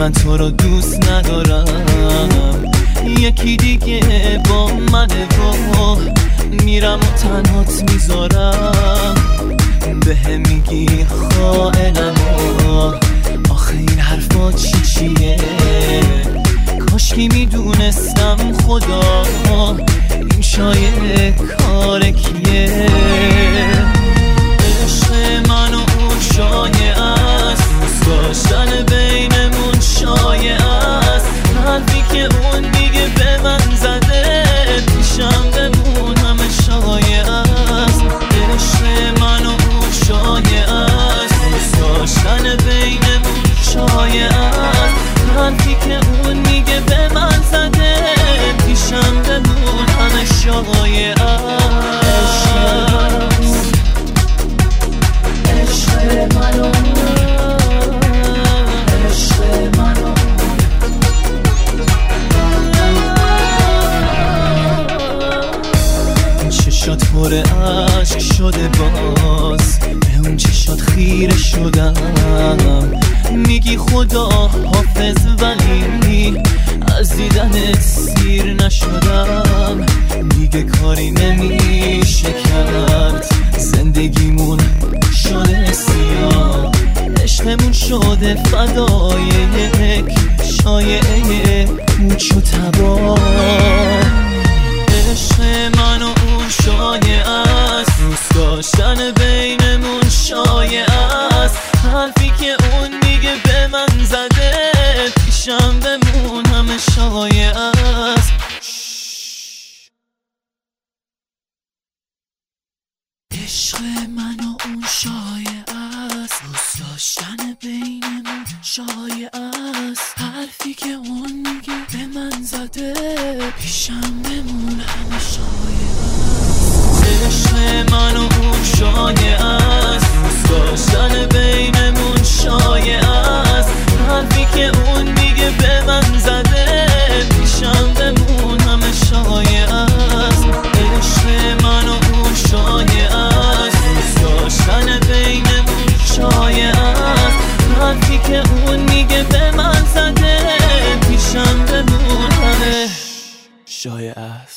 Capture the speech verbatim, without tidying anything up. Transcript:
من تو رو دوست ندارم، یکی دیگه با منه و میرم و تنهات میذارم. به هم میگی خائنم و آخه این حرفا چی چیه؟ کاشکی میدونستم خدا این شایعه کار کیه. عشق من و اون شایعه است، دوست داشتن بینمون شایعه است. حرفی که اون میگه به من زده پیشم بمون همه شایعه است. عشق من و اون شایعه است، دوست داشتن بینمون شایعه است. حرفی که اون میگه به من زده پیشم بمون همه شایعه است. عشق منو عشق منو چشات پر عشق شده، باز به اون چشات خیره شدم. میگی خدا حافظ ولی از دیدنت سیر نشدم. دیگه کاری نمیشه کرد، زندگیمون شده سیاه. عشقمون شده فدای یک شایعه موچ و تبا. عشق من و اون شایعه است، دوست داشتن بینمون شایعه است. حرفی که اون میگه به من زده پیشم بمون همه شایعه است. عشق من و اون شایعه است، دوست داشتن بینمون شایعه است. حرفی که اون میگه به من زده پیشم بمون همه شایعه است. عشق من و اون شایعه است، دوست داشتن بینمون شایعه است. حرفی که اون میگه به من زده پیشم بمون همه شایعه است. عشق من و اون شایعه است، دوست داشتن بینمون شایعه است. حرفی که اون میگه به من زده پیشم بمون همه شایعه است.